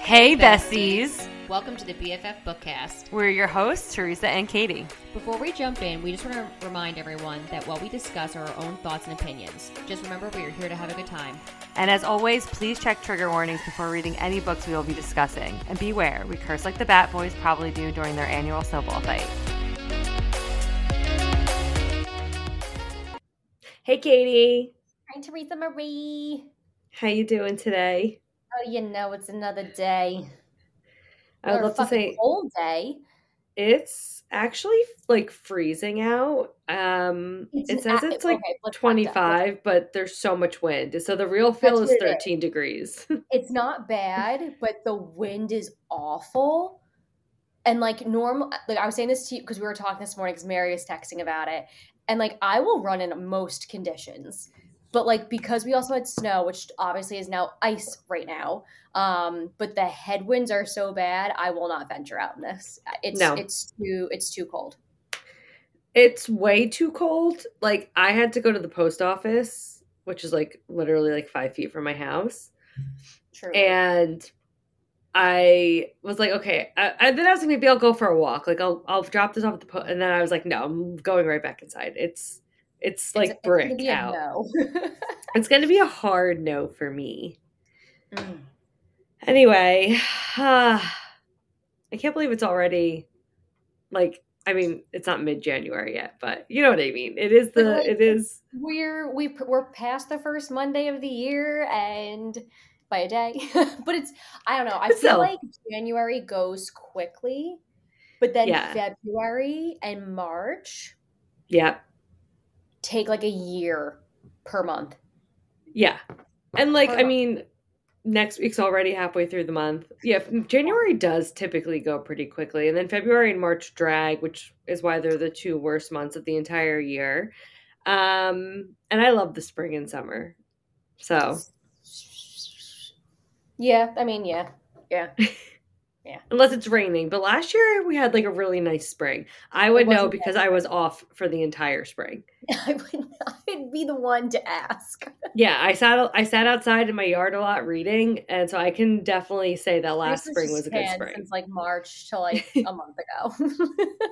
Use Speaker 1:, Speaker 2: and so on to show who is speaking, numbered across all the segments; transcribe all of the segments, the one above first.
Speaker 1: Hey, besties.
Speaker 2: Welcome to the BFF Bookcast.
Speaker 1: We're your hosts, Teresa and Katie.
Speaker 2: Before we jump in, we just want to remind everyone that while we discuss our own thoughts and opinions, just remember we are here to have a good time.
Speaker 1: And as always, please check trigger warnings before reading any books we will be discussing. And beware, we curse like the Bat Boys probably do during their annual snowball fight.
Speaker 3: Hey, Katie.
Speaker 2: Hi, Teresa Marie.
Speaker 3: How you doing today?
Speaker 2: Oh, you know, it's another day.
Speaker 3: I would love to say
Speaker 2: cold day.
Speaker 3: It's actually like freezing out. It says it's like 25, but there's so much wind. So the real feel is 13 degrees.
Speaker 4: It's not bad, but the wind is awful. And like normal, like I was saying this to you because we were talking this morning because Mary was texting about it. And like I will run in most conditions. But like because we also had snow, which obviously is now ice right now, but the headwinds are so bad, I will not venture out in this. It's too cold.
Speaker 3: It's way too cold. Like I had to go to the post office, which is like literally like 5 feet from my house.
Speaker 4: True.
Speaker 3: And I was like, okay. Then I was like, maybe I'll go for a walk. Like I'll drop this off at the post. And then I was like, no, I'm going right back inside. It's like brick out.
Speaker 4: No.
Speaker 3: It's going to be a hard no for me. Anyway, I can't believe it's already like, I mean, it's not mid-January yet, but you know what I mean. It is.
Speaker 4: We're past the first Monday of the year and by a day, but I don't know. I feel like January goes quickly, but then February and March.
Speaker 3: Yeah.
Speaker 4: Take like a year per month.
Speaker 3: Yeah. And like, I mean, next week's already halfway through the month. Yeah, January does typically go pretty quickly. And then February and March drag, which is why they're the two worst months of the entire year. And I love the spring and summer. So.
Speaker 4: Yeah, I mean, yeah. Yeah.
Speaker 3: Unless it's raining. But last year we had like a really nice spring. I would know because I was off for the entire spring.
Speaker 4: I would be the one to ask.
Speaker 3: Yeah, I sat outside in my yard a lot reading, and so I can definitely say that last spring was a good spring.
Speaker 4: Since like March to like a month ago.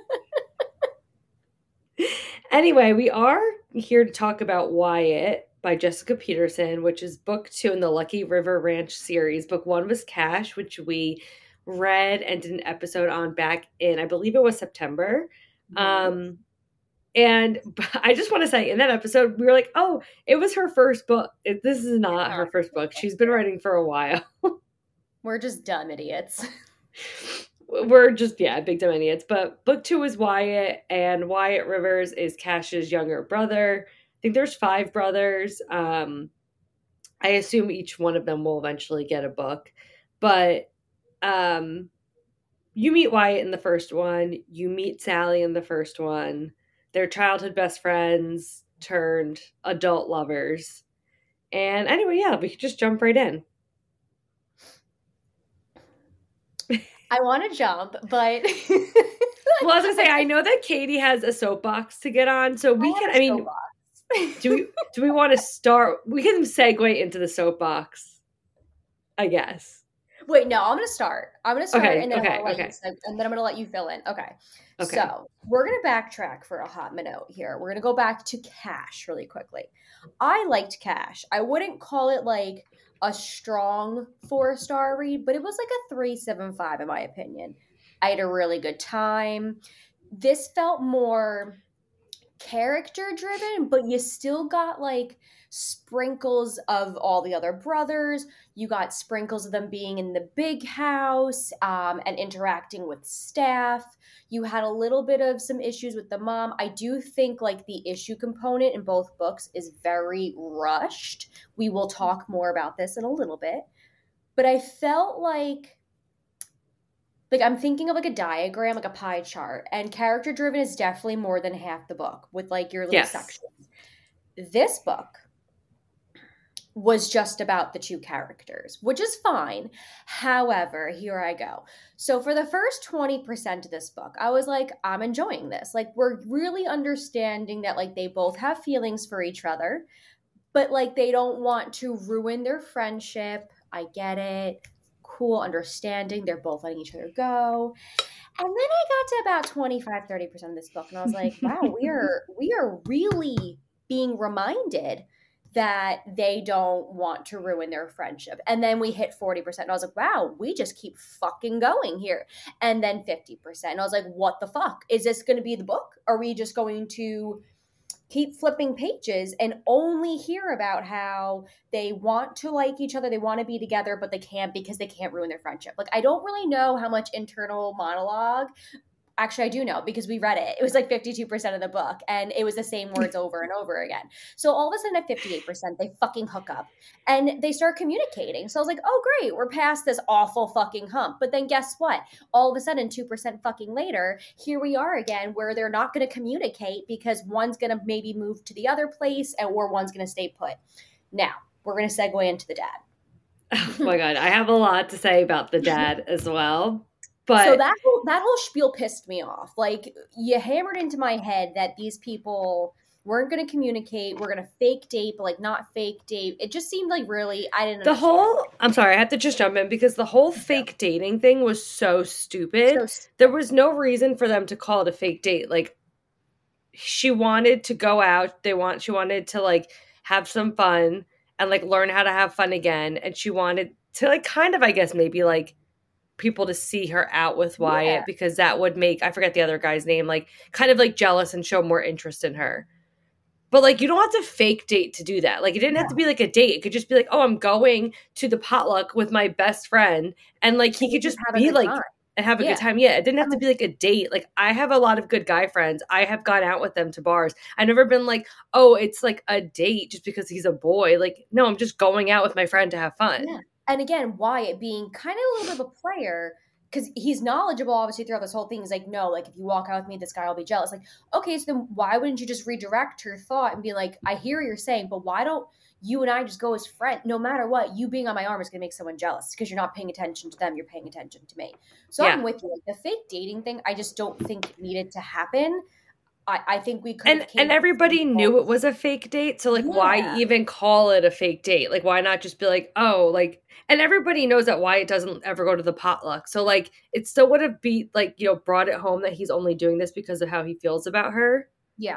Speaker 3: Anyway, we are here to talk about Wyatt by Jessica Peterson, which is book 2 in the Lucky River Ranch series. Book 1 was Cash, which we read and did an episode on back in, I believe it was September. And I just want to say in that episode, we were like, oh, it was her first book. This is not her first book. She's been writing for a while.
Speaker 4: We're just dumb idiots.
Speaker 3: We're just, big dumb idiots. But book 2 is Wyatt, and Wyatt Rivers is Cash's younger brother. I think there's 5 brothers. I assume each one of them will eventually get a book. But you meet Wyatt in the first one. You meet Sally in the first one. They're childhood best friends turned adult lovers. And anyway, we could just jump right in.
Speaker 4: I want to jump, but...
Speaker 3: Well, as I say, I know that Katie has a soapbox to get on, so we can, I mean, do we want to start? We can segue into the soapbox, I guess.
Speaker 4: Wait, no, I'm going to start. And then I'm going to let you fill in. Okay. So we're going to backtrack for a hot minute here. We're going to go back to Cash really quickly. I liked Cash. I wouldn't call it like a strong 4-star read, but it was like a 3.75 in my opinion. I had a really good time. This felt more character driven, but you still got like sprinkles of all the other brothers. You got sprinkles of them being in the big house and interacting with staff. You had a little bit of some issues with the mom. I do think like the issue component in both books is very rushed. We will talk more about this in a little bit. But I felt like I'm thinking of like a diagram, like a pie chart, and character driven is definitely more than half the book with like your little sections. This book was just about the 2 characters, which is fine. However, here I go. So for the first 20% of this book, I was like, I'm enjoying this. Like, we're really understanding that like they both have feelings for each other, but like they don't want to ruin their friendship. I get it. cool, understanding. They're both letting each other go. And then I got to about 25, 30% of this book, and I was like, wow, we are really being reminded that they don't want to ruin their friendship. And then we hit 40%. And I was like, wow, we just keep fucking going here. And then 50%. And I was like, what the fuck? Is this going to be the book? Are we just going to keep flipping pages and only hear about how they want to like each other, they want to be together, but they can't because they can't ruin their friendship? Like, I don't really know how much internal monologue. Actually, I do know because we read it. It was like 52% of the book, and it was the same words over and over again. So all of a sudden at 58%, they fucking hook up and they start communicating. So I was like, oh, great, we're past this awful fucking hump. But then guess what? All of a sudden, 2% fucking later, here we are again where they're not going to communicate because one's going to maybe move to the other place or one's going to stay put. Now, we're going to segue into the dad.
Speaker 3: Oh my God. I have a lot to say about the dad as well. But
Speaker 4: so that whole spiel pissed me off. Like, you hammered into my head that these people weren't going to communicate. We're going to fake date, but like not fake date. It just seemed like really, I didn't understand.
Speaker 3: I'm sorry, I have to just jump in because the whole fake dating thing was so stupid. There was no reason for them to call it a fake date. Like, she wanted to go out. She wanted to like have some fun and like learn how to have fun again. And she wanted to like kind of, I guess, maybe like people to see her out with Wyatt because that would make, I forget the other guy's name, like kind of like jealous and show more interest in her. But like, you don't have to fake date to do that. Like, it didn't have to be like a date. It could just be like, oh, I'm going to the potluck with my best friend. And like, he could just be like, and have a good time. Yeah. It didn't have to be like a date. Like, I have a lot of good guy friends. I have gone out with them to bars. I've never been like, oh, it's like a date just because he's a boy. Like, no, I'm just going out with my friend to have fun.
Speaker 4: Yeah. And again, Wyatt being kind of a little bit of a player, because he's knowledgeable, obviously, throughout this whole thing. He's like, no, like, if you walk out with me, this guy will be jealous. Like, okay, so then why wouldn't you just redirect her thought and be like, I hear what you're saying, but why don't you and I just go as friends? No matter what, you being on my arm is going to make someone jealous because you're not paying attention to them. You're paying attention to me. So I'm with you. Like, the fake dating thing, I just don't think needed to happen. I think we could.
Speaker 3: And everybody knew it was a fake date. So like, why even call it a fake date? Like, why not just be like, oh, like, and everybody knows that Wyatt doesn't ever go to the potluck. So like, it still would have be like, you know, brought it home that he's only doing this because of how he feels about her.
Speaker 4: Yeah.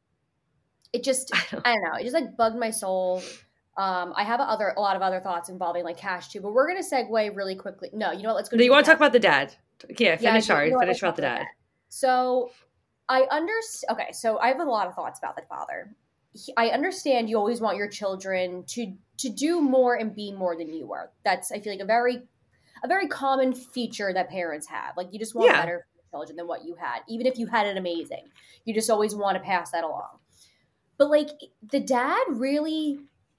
Speaker 4: It just, I don't know. It just like bugged my soul. I have a lot of other thoughts involving like Cash too, but we're going to segue really quickly. No, you know what? Let's go.
Speaker 3: Do you want to talk about the dad? Yeah, finish about the dad.
Speaker 4: So I understand. Okay, so I have a lot of thoughts about the father. I understand you always want your children to do more and be more than you are. That's, I feel like, a very common feature that parents have. Like, you just want better for your children than what you had, even if you had it amazing. You just always want to pass that along. But like, the dad really,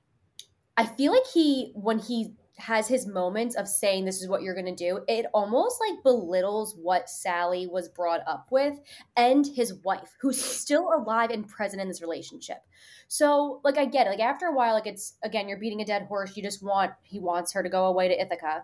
Speaker 4: I feel like when he has his moments of saying this is what you're going to do, it almost like belittles what Sally was brought up with and his wife, who's still alive and present in this relationship. So like, I get it. Like, after a while, like, it's, again, you're beating a dead horse. He wants her to go away to Ithaca.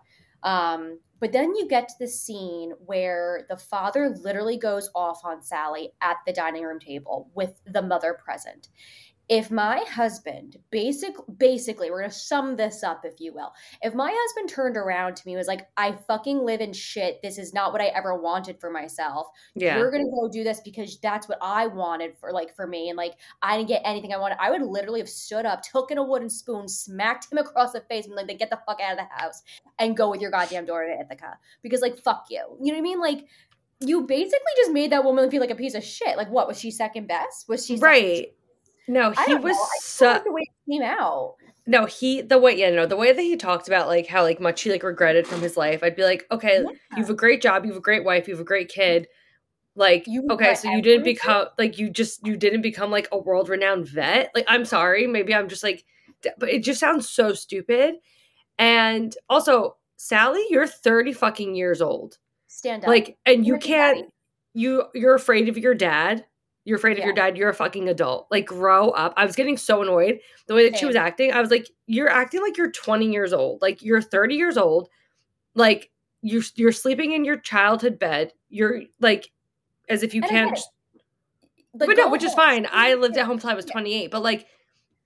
Speaker 4: But then you get to the scene where the father literally goes off on Sally at the dining room table with the mother present. If my husband, basically, we're going to sum this up, if you will. If my husband turned around to me and was like, I fucking live in shit. This is not what I ever wanted for myself. Yeah. You're going to go do this because that's what I wanted for me. And like, I didn't get anything I wanted. I would literally have stood up, taken a wooden spoon, smacked him across the face and like, get the fuck out of the house and go with your goddamn daughter to Ithaca. Because like, fuck you. You know what I mean? Like, you basically just made that woman feel like a piece of shit. Like, what? Was she second best? Was she
Speaker 3: right? No, he was
Speaker 4: like the way it came out.
Speaker 3: No, the way that he talked about like how like much he like regretted from his life. I'd be like, okay, you have a great job, you have a great wife, you have a great kid. Like, okay, so you didn't become like you didn't become like a world renowned vet. Like, I'm sorry, maybe I'm just like, but it just sounds so stupid. And also, Sally, you're 30 fucking years old.
Speaker 4: Stand up.
Speaker 3: Like, and you can't. You're afraid of your dad. You're afraid of your dad. You're a fucking adult. Like, grow up. I was getting so annoyed the way that she was acting. I was like, you're acting like you're 20 years old. Like, you're 30 years old. Like, you're sleeping in your childhood bed. You're like, as if you can't. But no, which is fine. I lived at home till I was 28. But like,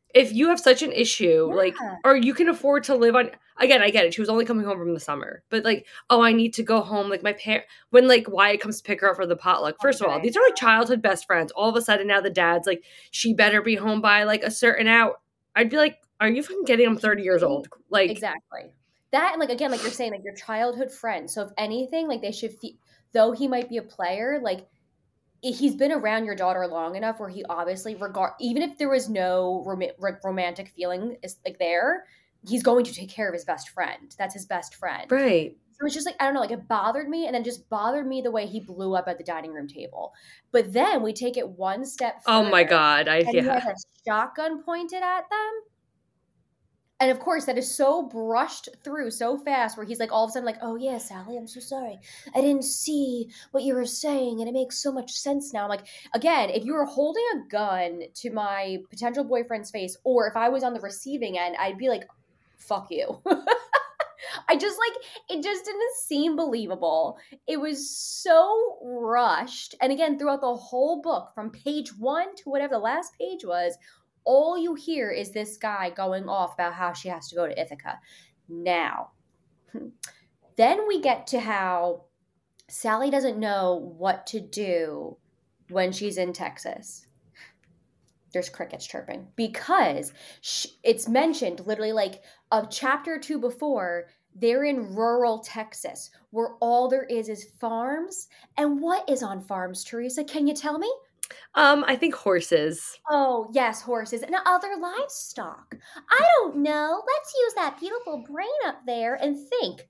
Speaker 3: if you have such an issue, like, or you can afford to live on, again, I get it. She was only coming home from the summer, but like, oh, I need to go home. Like when like Wyatt comes to pick her up for the potluck. First of all, these are like childhood best friends. All of a sudden now the dad's like, she better be home by like a certain hour. I'd be like, are you fucking kidding? I'm 30 years old. Like,
Speaker 4: exactly. That, and like, again, like you're saying, like your childhood friend. So if anything, like they should though he might be a player, like he's been around your daughter long enough where he obviously even if there was no romantic feeling is like there, he's going to take care of his best friend. That's his best friend.
Speaker 3: Right.
Speaker 4: So it's just like, I don't know, like it bothered me, and then just bothered me the way he blew up at the dining room table. But then we take it one step further.
Speaker 3: Oh my God.
Speaker 4: He has a shotgun pointed at them. And of course, that is so brushed through so fast where he's like all of a sudden like, oh yeah, Sally, I'm so sorry. I didn't see what you were saying and it makes so much sense now. I'm like, again, if you were holding a gun to my potential boyfriend's face, or if I was on the receiving end, I'd be like, fuck you. I just like, it just didn't seem believable. It was so rushed. And again, throughout the whole book, from page 1 to whatever the last page was, all you hear is this guy going off about how she has to go to Ithaca. Now, then we get to how Sally doesn't know what to do when she's in Texas. There's crickets chirping because it's mentioned literally like a chapter or two before, they're in rural Texas where all there is farms. And what is on farms, Teresa? Can you tell me?
Speaker 3: I think horses.
Speaker 4: Oh, yes, horses and other livestock. I don't know. Let's use that beautiful brain up there and think.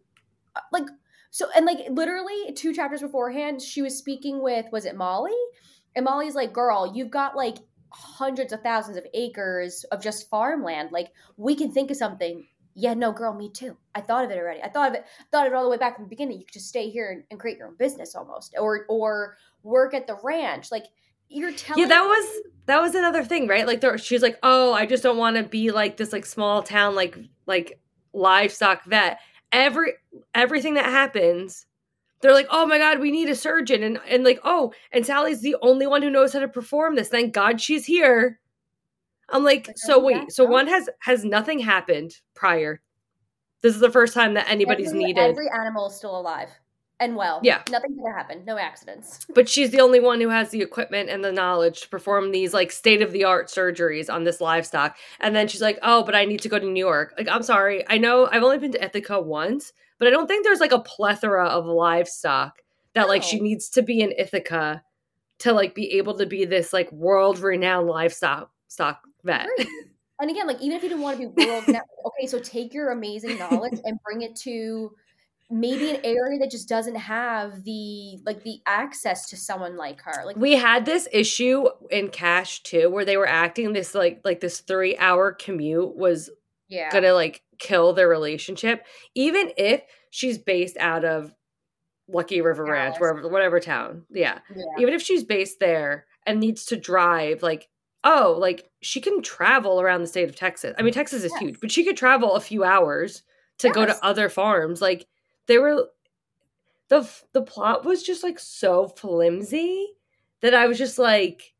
Speaker 4: Like, so, and like literally 2 chapters beforehand, she was speaking with, was it Molly? And Molly's like, girl, you've got like hundreds of thousands of acres of just farmland. Like, we can think of something. Yeah, no, girl, me too. I thought of it already. I thought of it all the way back from the beginning. You could just stay here and create your own business almost, or work at the ranch. Like, you're telling.
Speaker 3: Yeah, that was another thing, right? Like, she's like, oh, I just don't want to be like this, like small town, like livestock vet. Everything that happens, they're like, oh my God, we need a surgeon, and like, oh, and Sally's the only one who knows how to perform this. Thank God she's here. I'm like, so wait, so one has nothing happened prior. This is the first time that anybody's needed.
Speaker 4: Every animal is still alive and well.
Speaker 3: Yeah.
Speaker 4: Nothing's gonna happen. No accidents.
Speaker 3: But she's the only one who has the equipment and the knowledge to perform these like state-of-the-art surgeries on this livestock. And then she's like, oh, but I need to go to New York. Like, I'm sorry. I know I've only been to Ithaca once, but I don't think there's like a plethora of livestock that like she needs to be in Ithaca to like be able to be this like world-renowned livestock vet.
Speaker 4: And again, like, even if you didn't want to be world, okay, so take your amazing knowledge and bring it to maybe an area that just doesn't have the access to someone like her. Like,
Speaker 3: we had this issue in Cash too, where they were acting this like this 3-hour commute was gonna like kill their relationship, even if she's based out of Lucky River Ranch, whatever town. Yeah. Even if she's based there and needs to drive like, oh, like she can travel around the state of Texas. I mean, Texas is huge, but she could travel a few hours to go to other farms. Like, they were, the plot was just like so flimsy that I was just like,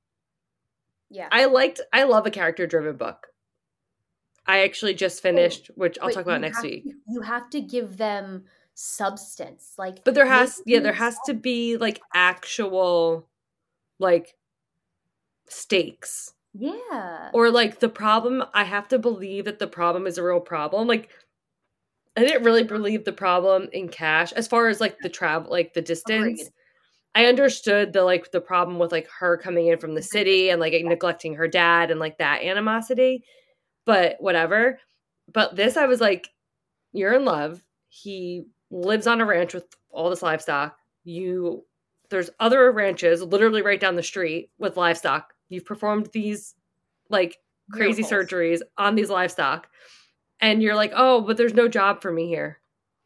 Speaker 3: I love a character driven book. I actually just finished, which I'll talk about next week.
Speaker 4: You have to give them substance, like,
Speaker 3: but there has to be like actual like stakes.
Speaker 4: Yeah.
Speaker 3: Or like the problem, I have to believe that the problem is a real problem. Like, I didn't really believe the problem in Cash as far as like the travel, like the distance. Agreed. I understood the problem with like her coming in from the city and like neglecting her dad and like that animosity, but whatever. But this, I was like, you're in love. He lives on a ranch with all this livestock. There's other ranches literally right down the street with livestock. You've performed these like crazy surgeries on these livestock. And you're like, oh, but there's no job for me here.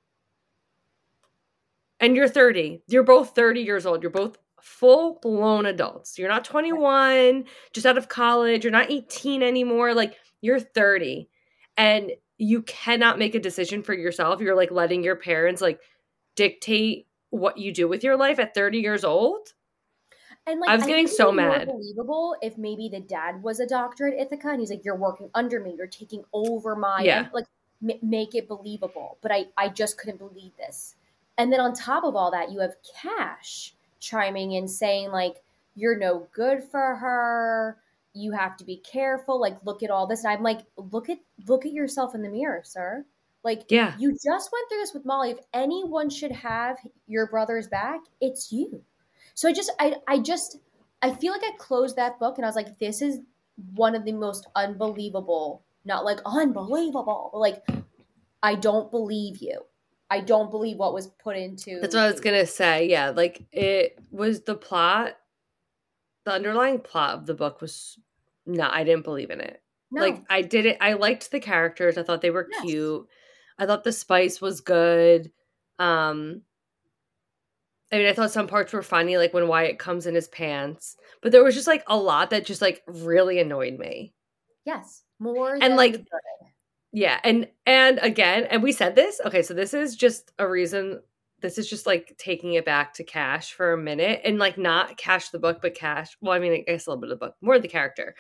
Speaker 3: And you're 30. You're both 30 years old. You're both full-blown adults. You're not 21, just out of college. You're not 18 anymore. Like, you're 30. And you cannot make a decision for yourself. You're like letting your parents like dictate what you do with your life at 30 years old.
Speaker 4: And like,
Speaker 3: I was getting so mad.
Speaker 4: More believable if maybe the dad was a doctor at Ithaca and he's like, you're working under me, you're taking over my, like, make it believable. But I just couldn't believe this. And then on top of all that, you have Cash chiming in saying like, you're no good for her. You have to be careful. Like, look at all this. And I'm like, look at yourself in the mirror, sir. Like, you just went through this with Molly. If anyone should have your brother's back, it's you. So I feel like I closed that book and I was like, this is one of the most unbelievable, not like unbelievable, but like, I don't believe you. I don't believe what was put into.
Speaker 3: That's what I was going to say. Yeah. Like, it was the plot. The underlying plot of the book was I didn't believe in it. No. Like, I liked the characters. I thought they were cute. I thought the spice was good. I mean, I thought some parts were funny, like when Wyatt comes in his pants. But there was just like a lot that just like really annoyed me.
Speaker 4: Yes. More
Speaker 3: and
Speaker 4: than
Speaker 3: like yeah, and again, and we said this. Okay, so this is just a reason. This is just like taking it back to Cash for a minute, and like not Cash the book, but Cash. Well, I mean, I guess a little bit of the book, more the character.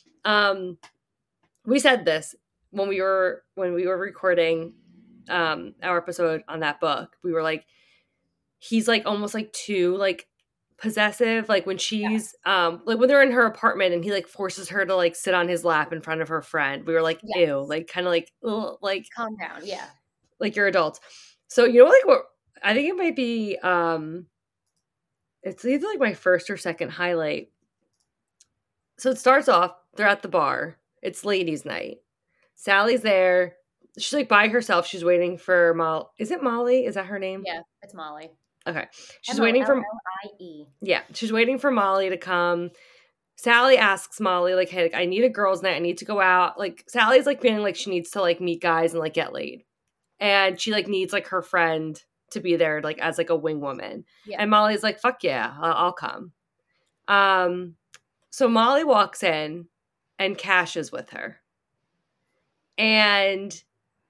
Speaker 3: We said this when we were recording our episode on that book. We were like, he's like almost like too like possessive, like when she's like when they're in her apartment and he like forces her to like sit on his lap in front of her friend. We were like, ew, like kind of like, ugh, like
Speaker 4: calm down,
Speaker 3: like you're adults. So you know, like what I think it might be, it's either like my first or second highlight. So it starts off, they're at the bar. It's ladies' night. Sally's there. She's like by herself. She's waiting for Molly. Is it Molly? Is that her name?
Speaker 4: Yeah, it's Molly.
Speaker 3: Okay. She's waiting for
Speaker 4: Mollie.
Speaker 3: Yeah, she's waiting for Molly to come. Sally asks Molly, like, hey, like, I need a girls' night. I need to go out. Like, Sally's like feeling like she needs to like meet guys and like get laid. And she like needs like her friend to be there like as like a wing woman. Yeah. And Molly's like, fuck yeah, I'll come. So Molly walks in and Cash is with her. And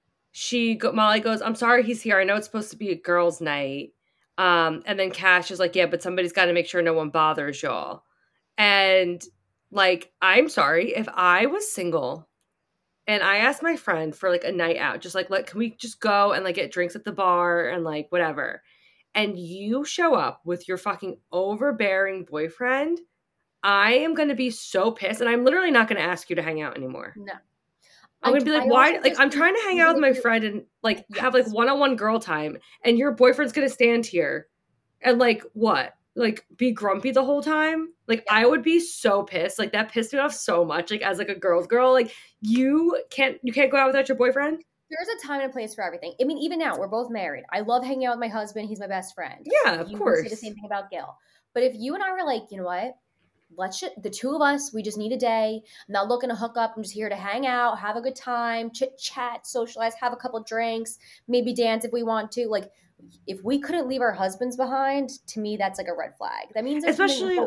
Speaker 3: Molly goes, I'm sorry he's here. I know it's supposed to be a girls' night. And then Cash is like, yeah, but somebody's got to make sure no one bothers y'all. And like, I'm sorry, if I was single and I asked my friend for like a night out, just like, can we just go and like get drinks at the bar and like whatever. And you show up with your fucking overbearing boyfriend, I am going to be so pissed. And I'm literally not going to ask you to hang out anymore.
Speaker 4: No.
Speaker 3: I'm going to be like, why? Like, I'm trying to hang out with my friend and like have like one-on-one girl time. And your boyfriend's going to stand here and like, what? Like be grumpy the whole time? Like I would be so pissed. Like that pissed me off so much. Like as like a girl's girl, like you can't go out without your boyfriend?
Speaker 4: There's a time and a place for everything. I mean, even now, we're both married. I love hanging out with my husband. He's my best friend.
Speaker 3: Yeah, of course.
Speaker 4: You say the same thing about Gil. But if you and I were like, you know what? The two of us, we just need a day. I'm not looking to hook up. I'm just here to hang out, have a good time, chit chat, socialize, have a couple drinks, maybe dance if we want to. Like, if we couldn't leave our husbands behind, to me, that's like a red flag. That means
Speaker 3: especially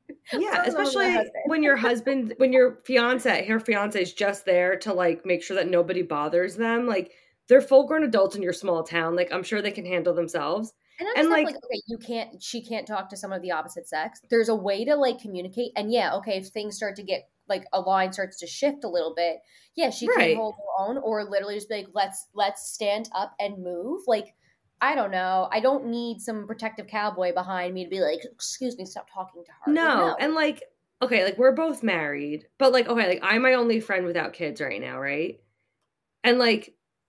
Speaker 3: when your fiance is just there to like make sure that nobody bothers them. Like they're full grown adults in your small town. Like I'm sure they can handle themselves.
Speaker 4: And like, okay, she can't talk to someone of the opposite sex. There's a way to like communicate. And yeah, okay, if things start to get like a line starts to shift a little bit, yeah, she can hold her own or literally just be like, let's stand up and move. Like, I don't know. I don't need some protective cowboy behind me to be like, excuse me, stop talking to her.
Speaker 3: No. And like, okay, like we're both married, but like, okay, like I'm my only friend without kids right now, right? And like,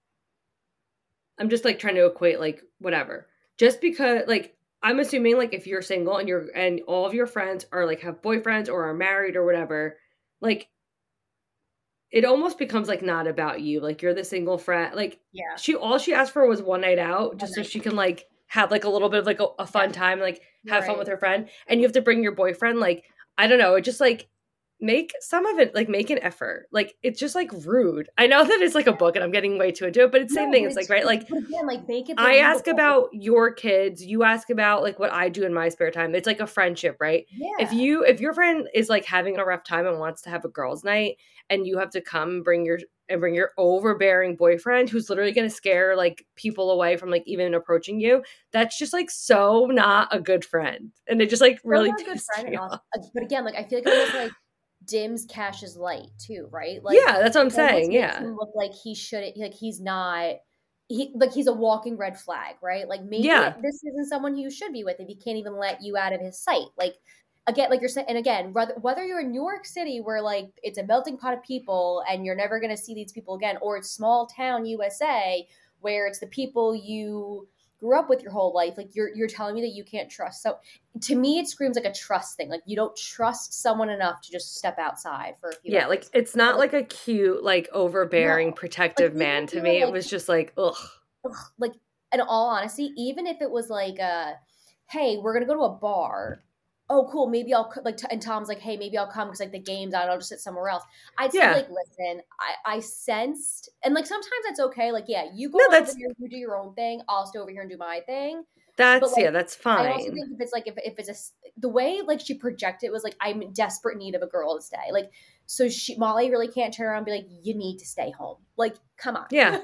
Speaker 3: I'm just like trying to equate like whatever. Just because, like, I'm assuming, like, if you're single and all of your friends are, like, have boyfriends or are married or whatever, like, it almost becomes, like, not about you. Like, you're the single friend. Like, all she asked for was one night out just so she can, like, have, like, a little bit of, like, a fun time, like, have fun with her friend. And you have to bring your boyfriend. Like, I don't know. It just, like, make some of it, like, make an effort. Like, it's just, like, rude. I know that it's, like, a book and I'm getting way too into it, but it's the same thing. It's like, right? Like,
Speaker 4: again, like, make it
Speaker 3: I ask about your kids. You ask about, like, what I do in my spare time. It's like a friendship, right?
Speaker 4: Yeah.
Speaker 3: If your friend is, like, having a rough time and wants to have a girls' night and you have to come and bring your overbearing boyfriend who's literally going to scare, like, people away from, like, even approaching you, that's just, like, so not a good friend. And it just, like, really pisses me off.
Speaker 4: But again, like, I feel like it almost, like, dims Cash's light too, right?
Speaker 3: Like, yeah, that's what I'm saying. Yeah,
Speaker 4: him look like he shouldn't, like, he's not. He's a walking red flag, right? Like, maybe this isn't someone you should be with if he can't even let you out of his sight. Like, again, like you're saying, and again, whether you're in New York City where, like, it's a melting pot of people and you're never going to see these people again, or it's small town USA where it's the people you grew up with your whole life, like, you're telling me that you can't trust. So to me, it screams like a trust thing. Like, you don't trust someone enough to just step outside for a few minutes.
Speaker 3: Like, it's not like a cute, like, overbearing, protective man to me. Like, it was just like, ugh.
Speaker 4: Like, in all honesty, even if it was like, hey, we're gonna go to a bar. Oh, cool. Maybe I'll, like, and Tom's like, hey, maybe I'll come because, like, the game's on. I'll just sit somewhere else. I'd say, like, listen, I sensed, and, like, sometimes that's okay. Like, yeah, you go over here, you do your own thing. I'll stay over here and do my thing.
Speaker 3: That's, like, that's fine.
Speaker 4: I also think if it's like, if it's the way, like, she projected was like, I'm in desperate need of a girl to stay. Like, so Molly really can't turn around and be like, you need to stay home. Like, come on.
Speaker 3: Yeah.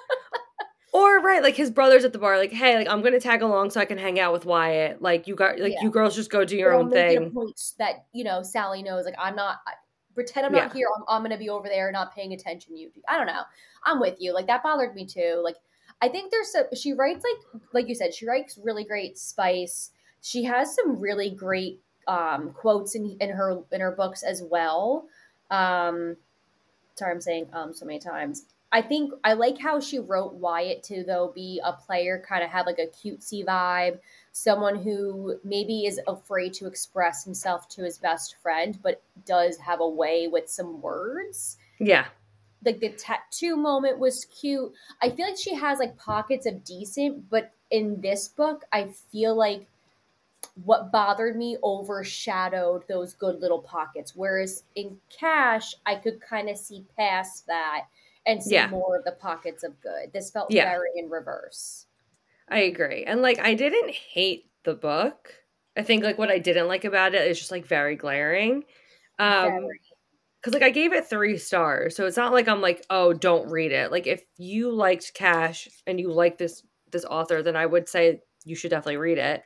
Speaker 3: Or, right, like, his brother's at the bar, like, hey, like, I'm going to tag along so I can hang out with Wyatt. Like, you girls just go do your own thing.
Speaker 4: A point that, you know, Sally knows, like, pretend I'm not here. I'm going to be over there not paying attention to you. I don't know. I'm with you. Like, that bothered me too. Like, I think she writes, like you said, she writes really great spice. She has some really great quotes in her books as well. Sorry, I'm saying so many times. I think I like how she wrote Wyatt to, though, be a player, kind of have like a cutesy vibe, someone who maybe is afraid to express himself to his best friend, but does have a way with some words.
Speaker 3: Yeah.
Speaker 4: Like, the tattoo moment was cute. I feel like she has, like, pockets of decent, but in this book, I feel like what bothered me overshadowed those good little pockets. Whereas in Cash, I could kind of see past that and see more of the pockets of good. This felt very in reverse.
Speaker 3: I agree. And, like, I didn't hate the book. I think, like, what I didn't like about it is just, like, very glaring. Because, like, I gave it 3 stars. So it's not like I'm like, oh, don't read it. Like, if you liked Cash and you like this author, then I would say you should definitely read it.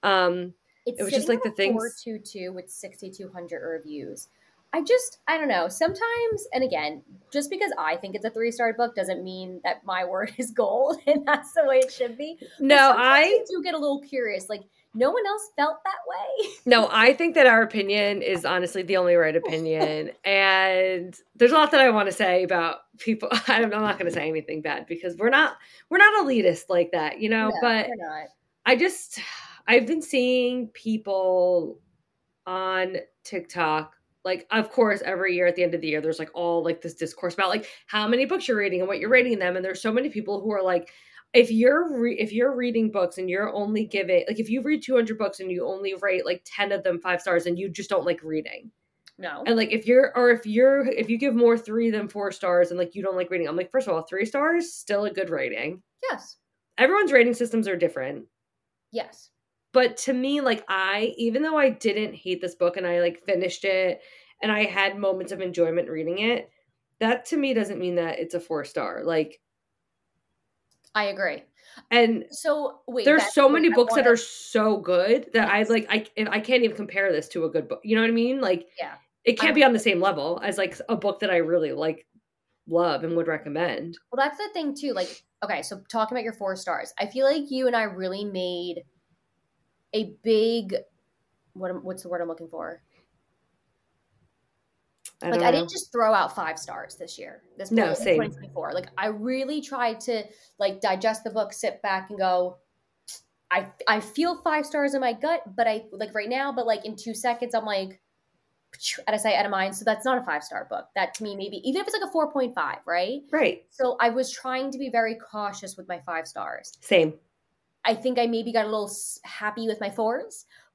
Speaker 3: It was just like the things
Speaker 4: 422 with 6,200 reviews. I don't know. Sometimes, and again, just because I think it's a 3-star book doesn't mean that my word is gold and that's the way it should be.
Speaker 3: No,
Speaker 4: I do get a little curious. Like, no one else felt that way.
Speaker 3: No, I think that our opinion is honestly the only right opinion. And there's a lot that I want to say about people. I'm not going to say anything bad because we're not elitist like that, you know,
Speaker 4: no,
Speaker 3: but
Speaker 4: we're not.
Speaker 3: I've been seeing people on TikTok, like, of course, every year at the end of the year, there's like all like this discourse about like how many books you're reading and what you're rating them. And there's so many people who are like, if you're reading books and you're only giving, like, if you read 200 books and you only rate like 10 of them 5 stars and you just don't like reading.
Speaker 4: No.
Speaker 3: And like, if you give more 3 than 4 stars and like you don't like reading, I'm like, first of all, 3 stars, still a good rating.
Speaker 4: Yes.
Speaker 3: Everyone's rating systems are different.
Speaker 4: Yes.
Speaker 3: But to me, like, even though I didn't hate this book and I like finished it and I had moments of enjoyment reading it, that to me doesn't mean that it's a 4-star. Like,
Speaker 4: I agree.
Speaker 3: And
Speaker 4: so wait,
Speaker 3: there's so many books that are so good that I can't even compare this to a good book. You know what I mean? Like,
Speaker 4: yeah,
Speaker 3: it can't be on the same level as like a book that I really like, love, and would recommend.
Speaker 4: Well, that's the thing too. Like, okay, so talking about your 4 stars, I feel like you and I really made a big, what's the word I'm looking for? I didn't just throw out 5 stars this year.
Speaker 3: No, same.
Speaker 4: 2024. Like, I really tried to like digest the book, sit back and go, I feel 5 stars in my gut, but I like right now, but like in 2 seconds, I'm like, out of sight, out of mind. So that's not a 5-star book. That to me, maybe, even if it's like a 4.5, right?
Speaker 3: Right.
Speaker 4: So I was trying to be very cautious with my 5 stars.
Speaker 3: Same.
Speaker 4: I think I maybe got a little happy with my 4s,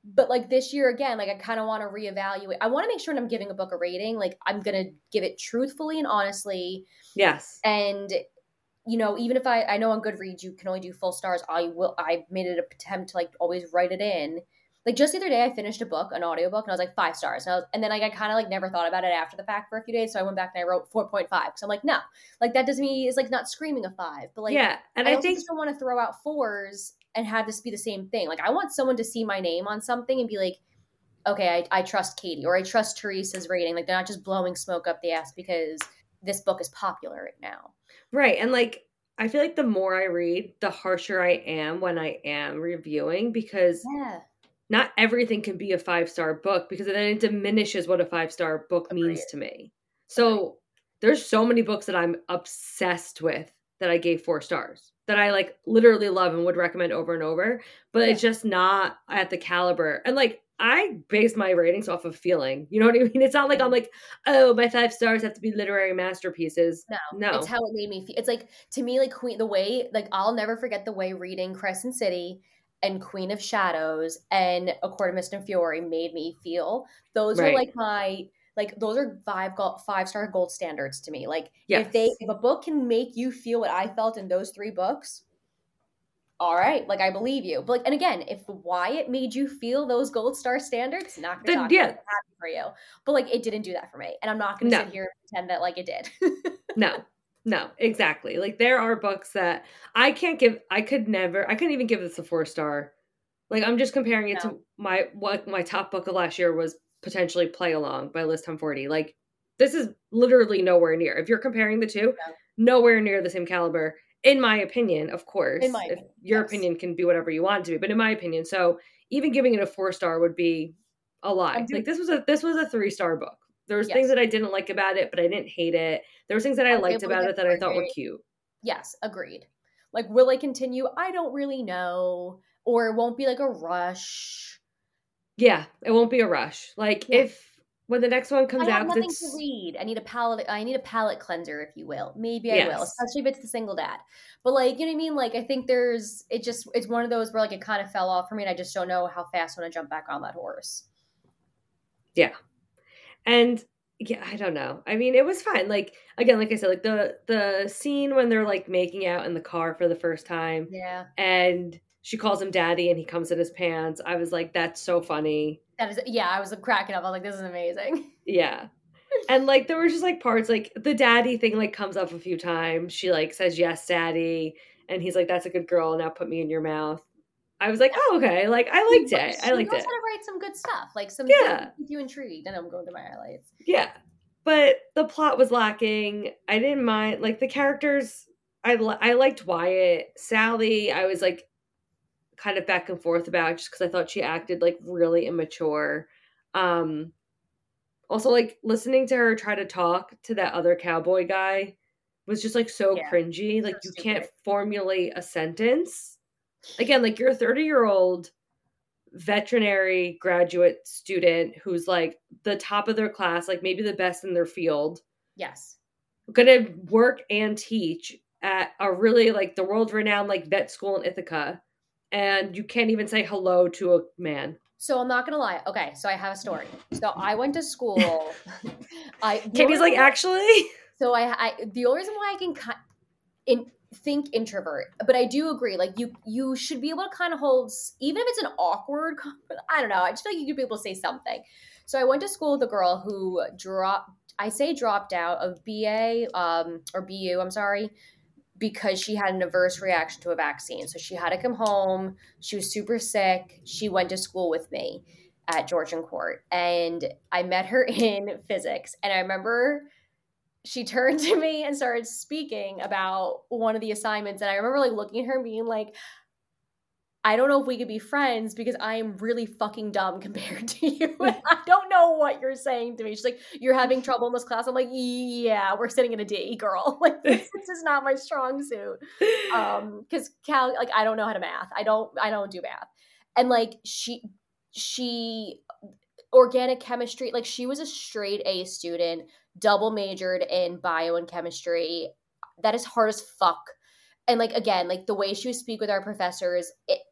Speaker 4: But like this year again, like I kind of want to reevaluate. I want to make sure when I'm giving a book a rating, like I'm going to give it truthfully and honestly.
Speaker 3: Yes.
Speaker 4: And, you know, even if I know on Goodreads, you can only do full stars. I made it an attempt to like always write it in. Like just the other day I finished a book, an audiobook, and I was like 5 stars. And then like, I kind of like never thought about it after the fact for a few days. So I went back and I wrote 4.5. Cause I'm like, no, like that doesn't mean it's like not screaming a 5, but like,
Speaker 3: yeah. And I think
Speaker 4: just don't want to throw out 4s and have this be the same thing. Like I want someone to see my name on something and be like, okay, I trust Katie, or I trust Teresa's rating. Like they're not just blowing smoke up the ass because this book is popular right now.
Speaker 3: Right. And like, I feel like the more I read, the harsher I am when I am reviewing, because not everything can be a 5-star book, because then it diminishes what a 5-star book means to me. So there's so many books that I'm obsessed with that I gave 4 stars, that I like literally love and would recommend over and over, but it's just not at the caliber. And like, I base my ratings off of feeling. You know what I mean? It's not like I'm like, oh, my 5 stars have to be literary masterpieces. No.
Speaker 4: It's how it made me feel. It's like, to me, like Queen, the way, like I'll never forget the way reading Crescent City and Queen of Shadows and A Court of Mist and Fury made me feel. Those are like my, like those are 5-star gold standards to me. Like if a book can make you feel what I felt in those 3 books, all right, like I believe you. But like, and again, if Wyatt made you feel those gold star standards, not gonna talk happy for you. But like, it didn't do that for me, and I'm not gonna sit here and pretend that like it did.
Speaker 3: No, exactly. Like there are books that I couldn't even give this a 4-star. Like I'm just comparing it to my top book of last year was potentially Play Along by Liz Tomforty. Like this is literally nowhere near. If you're comparing the two, nowhere near the same caliber. In my opinion, of course, your opinion can be whatever you want it to be, but in my opinion, so even giving it a 4-star would be a lie. Like this was a 3-star book. There was things that I didn't like about it, but I didn't hate it. There was things that I liked about it that I thought were cute.
Speaker 4: Yes, agreed. Like, will I continue? I don't really know. Or it won't be like a rush.
Speaker 3: Yeah, it won't be a rush. Like when the next one comes out,
Speaker 4: I have nothing to read. I need a palate cleanser, if you will. Maybe I will, especially if it's The Single Dad. But like, you know what I mean? Like, I think it's one of those where like it kind of fell off for me, and I just don't know how fast I want to jump back on that horse.
Speaker 3: Yeah, and I don't know. I mean, it was fine. Like again, like I said, like the scene when they're like making out in the car for the first time.
Speaker 4: Yeah,
Speaker 3: and she calls him daddy, and he comes in his pants. I was like, that's so funny.
Speaker 4: That is, I was like cracking up. I was like, this is amazing.
Speaker 3: Yeah. And like, there were just like parts, like the daddy thing like comes up a few times. She like says, yes, daddy. And he's like, that's a good girl. Now put me in your mouth. I was like, oh, okay. Like, I liked it. I liked it.
Speaker 4: She knows how to write some good stuff. Like some things keep you intrigued. And I'm going through my highlights.
Speaker 3: Yeah. But the plot was lacking. I didn't mind, like the characters. I liked Wyatt. Sally, I was like, kind of back and forth about, just because I thought she acted like really immature. Also like listening to her try to talk to that other cowboy guy was just like so cringy. Like you can't formulate a sentence. Again, like you're a 30-year-old veterinary graduate student who's like the top of their class, like maybe the best in their field.
Speaker 4: Yes.
Speaker 3: Gonna work and teach at a really like the world-renowned like vet school in Ithaca. And you can't even say hello to a man.
Speaker 4: So I'm not going to lie. Okay, so I have a story. So I went to school.
Speaker 3: Katie's like, actually?
Speaker 4: So the only reason why I can think introvert, but I do agree. Like you should be able to kind of hold, even if it's an awkward, I don't know. I just feel like you could be able to say something. So I went to school with a girl who dropped out of BA or BU, I'm sorry, because she had an adverse reaction to a vaccine. So she had to come home. She was super sick. She went to school with me at Georgian Court. And I met her in physics. And I remember she turned to me and started speaking about one of the assignments. And I remember like looking at her and being like, I don't know if we could be friends because I am really fucking dumb compared to you. I don't know what you're saying to me. She's like, you're having trouble in this class. I'm like, yeah, we're sitting in a D, girl. Like, this is not my strong suit. Because Cal, like, I don't know how to math. I don't do math. And like, she organic chemistry, like she was a straight A student, double majored in bio and chemistry. That is hard as fuck. And like, again, like the way she would speak with our professors,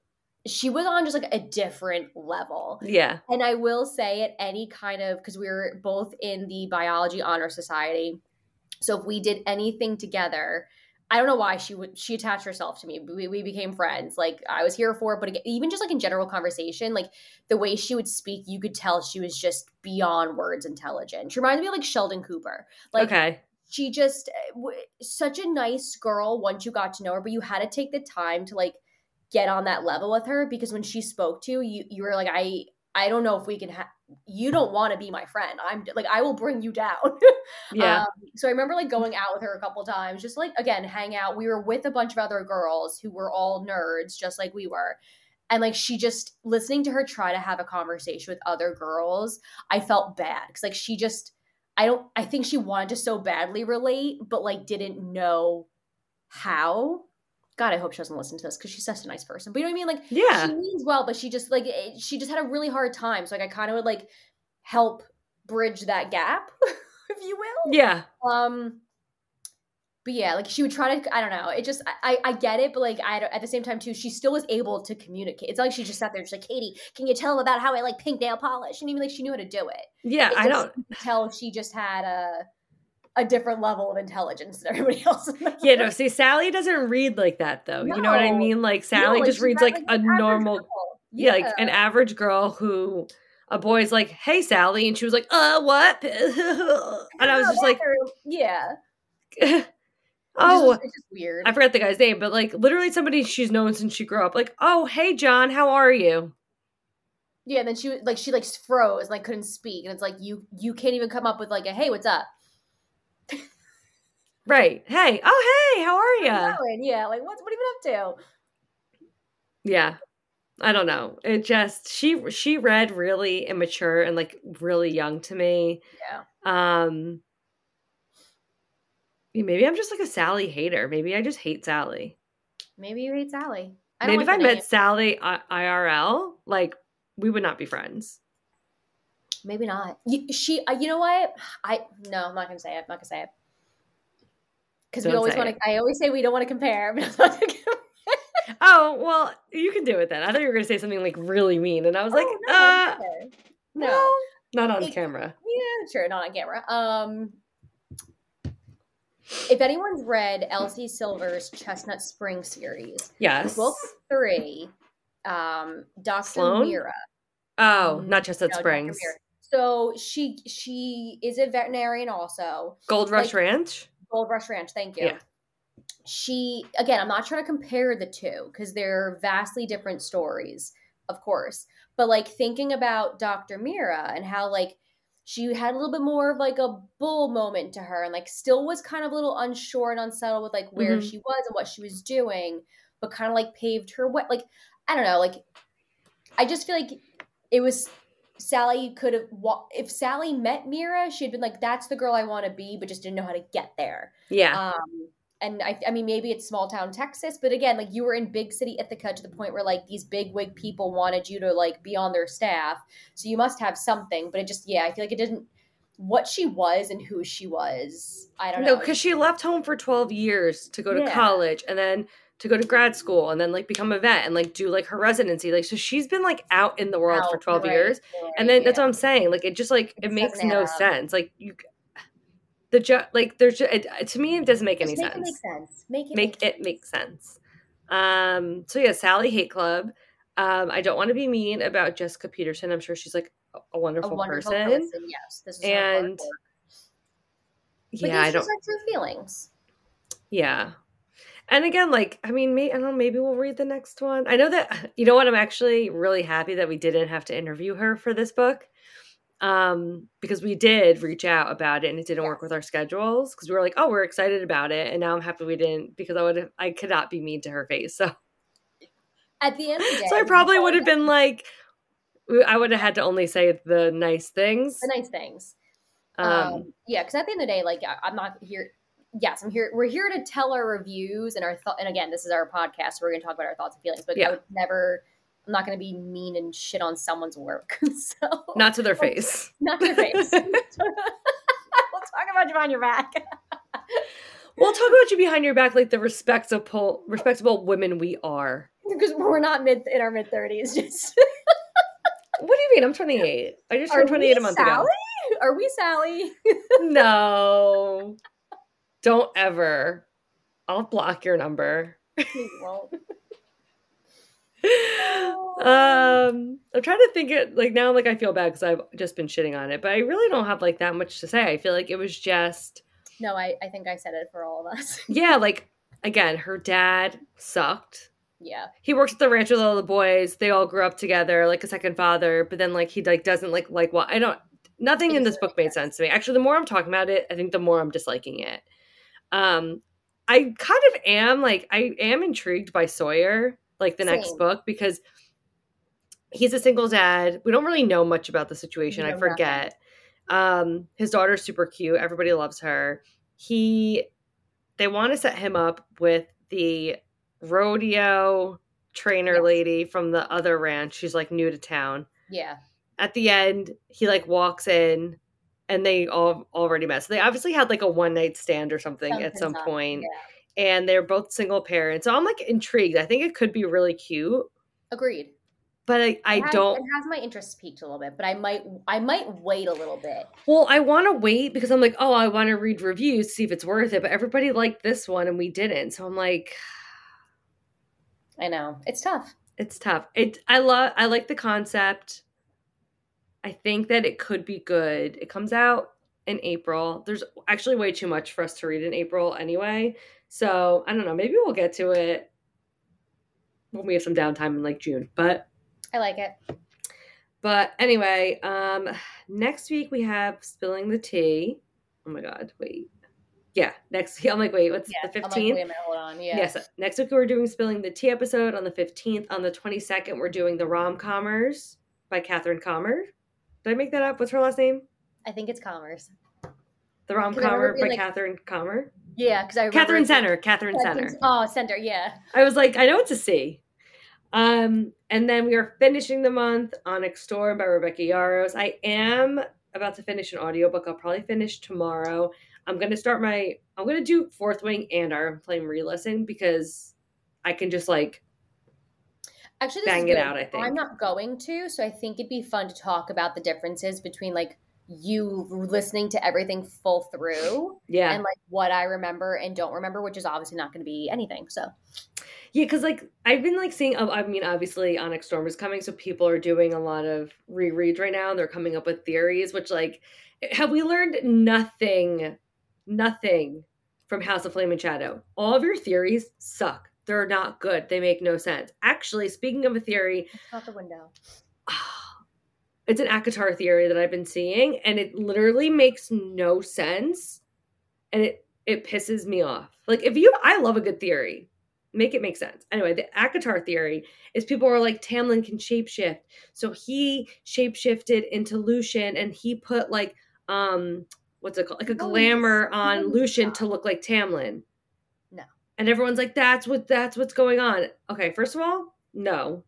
Speaker 4: she was on just like a different level.
Speaker 3: Yeah.
Speaker 4: And I will say at any kind of, because we were both in the biology honor society. So if we did anything together, I don't know why she attached herself to me. We became friends. Like I was here for it, but again, even just like in general conversation, like the way she would speak, you could tell she was just beyond words intelligent. She reminded me of like Sheldon Cooper. Like, okay. She just such a nice girl once you got to know her, but you had to take the time to like get on that level with her, because when she spoke to you, you were like, I don't know if we can you don't want to be my friend. I'm like, I will bring you down.
Speaker 3: Yeah.
Speaker 4: So I remember like going out with her a couple times, just like, again, hang out. We were with a bunch of other girls who were all nerds, just like we were. And like, she just, listening to her try to have a conversation with other girls, I felt bad. Cause like, she just, I think she wanted to so badly relate, but like didn't know how. God, I hope she doesn't listen to this because she's such a nice person. But you know what I mean? Like,
Speaker 3: yeah,
Speaker 4: she means well, but she just had a really hard time. So like, I kind of would like help bridge that gap, if you will.
Speaker 3: Yeah.
Speaker 4: But yeah, like she would try to, I don't know. It just, I get it, but like, at the same time too, she still was able to communicate. It's not like she just sat there just like, Katie, can you tell them about how I like pink nail polish? And even like, she knew how to do it.
Speaker 3: Yeah, I don't
Speaker 4: tell she just had a different level of intelligence than everybody else.
Speaker 3: Yeah, no, see, Sally doesn't read like that though. No. You know what I mean? Like Sally just reads like a normal, like an average girl who a boy's like, hey, Sally. And she was like, what? And I was just like,
Speaker 4: yeah.
Speaker 3: Oh,
Speaker 4: it's just weird.
Speaker 3: I forgot the guy's name, but like literally somebody she's known since she grew up. Like, oh, hey, John, how are you?
Speaker 4: Yeah, and then she froze and like couldn't speak, and it's like you can't even come up with like a hey, what's up?
Speaker 3: Right. Hey. Oh, hey, how are you?
Speaker 4: Yeah, like what have you been up to?
Speaker 3: Yeah. I don't know. It just she read really immature and like really young to me.
Speaker 4: Yeah.
Speaker 3: Maybe I'm just like a Sally hater. Maybe I just hate Sally.
Speaker 4: Maybe you hate Sally.
Speaker 3: Maybe if I met Sally IRL, like we would not be friends.
Speaker 4: Maybe not. You know what? No, I'm not gonna say it. Because we always want to. I always say we don't want to compare. But I'm not gonna compare.
Speaker 3: Oh well, you can do it then. I thought you were gonna say something like really mean, and I was
Speaker 4: no,
Speaker 3: not on camera.
Speaker 4: Yeah, sure, not on camera. If anyone's read Elsie Silver's Chestnut Spring series,
Speaker 3: yes,
Speaker 4: book 3, Dr. Mira.
Speaker 3: Oh, not Chestnut Springs.
Speaker 4: So she is a veterinarian also.
Speaker 3: Gold Rush Ranch?
Speaker 4: Gold Rush Ranch, thank you. Yeah. Again, I'm not trying to compare the two because they're vastly different stories, of course. But like thinking about Dr. Mira and how like she had a little bit more of like a bull moment to her and like still was kind of a little unsure and unsettled with like where she was and what she was doing, but kind of like paved her way. Like, I don't know, like I just feel like it was Sally could have, if Sally met Mira, she'd been like, that's the girl I want to be, but just didn't know how to get there.
Speaker 3: Yeah.
Speaker 4: And I mean, maybe it's small town Texas, but again, like you were in big city Ithaca to the point where like these big wig people wanted you to like be on their staff. So you must have something, but it just, I feel like it didn't, what she was and who she was. I don't know.
Speaker 3: No, because she left home for 12 years to go to college and then to go to grad school and then like become a vet and like do like her residency. Like, so she's been like out in the world for 12 years. Right, and then that's what I'm saying. Like, it just like, it makes no sense. Like there's just, to me, it doesn't make any sense.
Speaker 4: Make it make sense.
Speaker 3: So yeah, Sally Hate Club. I don't want to be mean about Jessica Peterson. I'm sure she's like a wonderful person.
Speaker 4: Yes, this is
Speaker 3: and
Speaker 4: I don't. True feelings.
Speaker 3: Yeah, and again, like I mean, I don't know. Maybe we'll read the next one. I know that you know what. I'm actually really happy that we didn't have to interview her for this book. Because we did reach out about it and it didn't work with our schedules because we were like, oh, we're excited about it. And now I'm happy we didn't because I could not be mean to her face. So
Speaker 4: at the end of the day.
Speaker 3: So I probably would have been like, I would have had to only say the nice things.
Speaker 4: The nice things. Because at the end of the day, like I'm not here. Yes, I'm here. We're here to tell our reviews and our thoughts. And again, this is our podcast. So we're going to talk about our thoughts and feelings, but I would never, I'm not going to be mean and shit on someone's work. So
Speaker 3: not to their face.
Speaker 4: Not to their face. We'll talk about you behind your back.
Speaker 3: We'll talk about you behind your back like the respectable women we are.
Speaker 4: Because we're not in our mid-30s. Just.
Speaker 3: What do you mean? I'm 28. I just turned 28 a month ago.
Speaker 4: Are we Sally?
Speaker 3: No. Don't ever. I'll block your number.
Speaker 4: You won't.
Speaker 3: I'm trying to think it like now. Like I feel bad because I've just been shitting on it, but I really don't have like that much to say. I feel like it was just.
Speaker 4: No, I think I said it for all of us.
Speaker 3: Yeah, like again, her dad sucked.
Speaker 4: Yeah,
Speaker 3: he works at the ranch with all the boys. They all grew up together, like a second father. But then like he like doesn't like well, I don't. Nothing in this book made sense to me. Actually, the more I'm talking about it, I think the more I'm disliking it. I kind of am like I am intrigued by Sawyer. Like the next book, because he's a single dad. We don't really know much about the situation. I forget. His daughter's super cute. Everybody loves her. They want to set him up with the rodeo trainer lady from the other ranch. She's like new to town.
Speaker 4: Yeah.
Speaker 3: At the end, he like walks in and they all already met. So they obviously had like a one night stand or something at some point. Yeah. And they're both single parents. So I'm like intrigued. I think it could be really cute.
Speaker 4: Agreed.
Speaker 3: But I don't.
Speaker 4: It has my interest peaked a little bit, but I might wait a little bit.
Speaker 3: Well, I want to wait because I'm like, oh, I want to read reviews, see if it's worth it. But everybody liked this one and we didn't. So I'm like,
Speaker 4: I know. It's tough.
Speaker 3: It's tough. I like the concept. I think that it could be good. It comes out in April. There's actually way too much for us to read in April anyway. So I don't know. Maybe we'll get to it when we have some downtime in like June. But
Speaker 4: I like it.
Speaker 3: But anyway, next week we have Spilling the Tea. Oh my God, wait. Yeah, next week. I'm like, wait, what's the 15th? I'm like, wait a minute, hold on. Yeah. Yes, next week we're doing Spilling the Tea episode on the 15th. On the 22nd, we're doing The Rom-Commers by Catherine Commer. Did I make that up? What's her last name?
Speaker 4: I think it's Commerce.
Speaker 3: The Rom-Commer by Catherine Commer?
Speaker 4: Yeah, because I remember
Speaker 3: Catherine Center. Catherine Center.
Speaker 4: Oh, Center, yeah.
Speaker 3: I was like, I know it's a C. And then we are finishing the month Onyx Storm by Rebecca Yarros. I am about to finish an audiobook. I'll probably finish tomorrow. I'm going to do Fourth Wing and Iron Flame re-listen because I can just like
Speaker 4: actually
Speaker 3: bang it out, I think.
Speaker 4: I'm not going to, so I think it'd be fun to talk about the differences between like you listening to everything full through and like what I remember and don't remember, which is obviously not going to be anything. So
Speaker 3: yeah, because like I've been like seeing, I mean, obviously Onyx Storm is coming, so people are doing a lot of rereads right now. They're coming up with theories, which like, have we learned nothing from House of Flame and Shadow? All of your theories suck. They're not good. They make no sense. Actually, speaking of a theory,
Speaker 4: it's out the window.
Speaker 3: It's an ACOTAR theory that I've been seeing, and it literally makes no sense, and it pisses me off. Like I love a good theory. Make it make sense. Anyway, the ACOTAR theory is people are like, Tamlin can shapeshift. So he shapeshifted into Lucien and he put like, what's it called? Like a glamour on Lucien to look like Tamlin.
Speaker 4: No.
Speaker 3: And everyone's like, that's what's going on. Okay, first of all, no.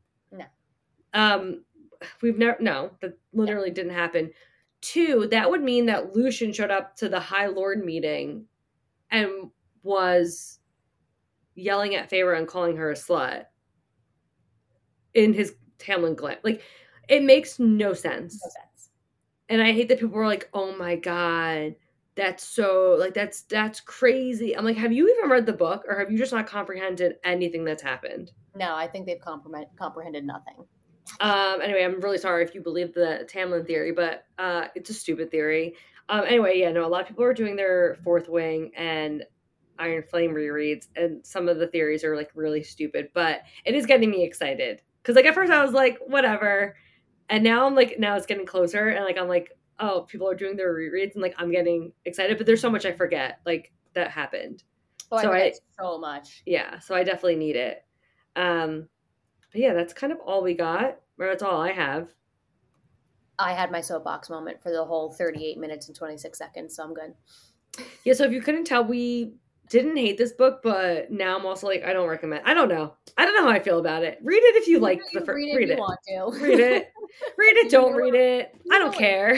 Speaker 4: No.
Speaker 3: That literally didn't happen. 2, that would mean that Lucien showed up to the High Lord meeting and was yelling at Feyre and calling her a slut in his Tamlin glam. Like, it makes no sense.
Speaker 4: No sense.
Speaker 3: And I hate that people were like, oh my God, that's so, like, that's crazy. I'm like, have you even read the book or have you just not comprehended anything that's happened?
Speaker 4: No, I think they've comprehended nothing.
Speaker 3: Anyway, I'm really sorry if you believe the Tamlin theory, but it's a stupid theory. Anyway, yeah, no, a lot of people are doing their Fourth Wing and Iron Flame rereads, and some of the theories are like really stupid, but it is getting me excited. Because like at first I was like, whatever. And now I'm like, now it's getting closer, and like I'm like, oh, people are doing their rereads, and like I'm getting excited, but there's so much I forget, like that happened.
Speaker 4: Oh, so I forget so much.
Speaker 3: Yeah, so I definitely need it. But yeah, that's kind of all we got. Or that's all I have.
Speaker 4: I had my soapbox moment for the whole 38 minutes and 26 seconds, so I'm good.
Speaker 3: Yeah, so if you couldn't tell, we didn't hate this book, but now I'm also like, I don't recommend. I don't know how I feel about it. Read it if you like the first.
Speaker 4: Read it if you want to.
Speaker 3: Read it. Read it. Don't read it. I don't care.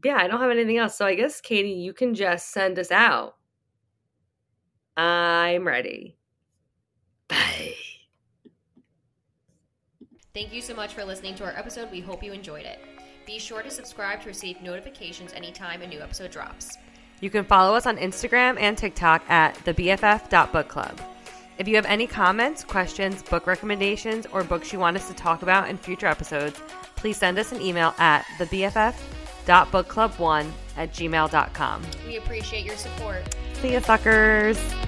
Speaker 3: yeah, I don't have anything else. So I guess, Katie, you can just send us out. I'm ready. Bye.
Speaker 2: Thank you so much for listening to our episode. We hope you enjoyed it. Be sure to subscribe to receive notifications anytime a new episode drops.
Speaker 1: You can follow us on Instagram and TikTok at thebff.bookclub. If you have any comments, questions, book recommendations, or books you want us to talk about in future episodes, please send us an email at thebff.bookclub1@gmail.com.
Speaker 2: We appreciate your support.
Speaker 1: See ya, suckers.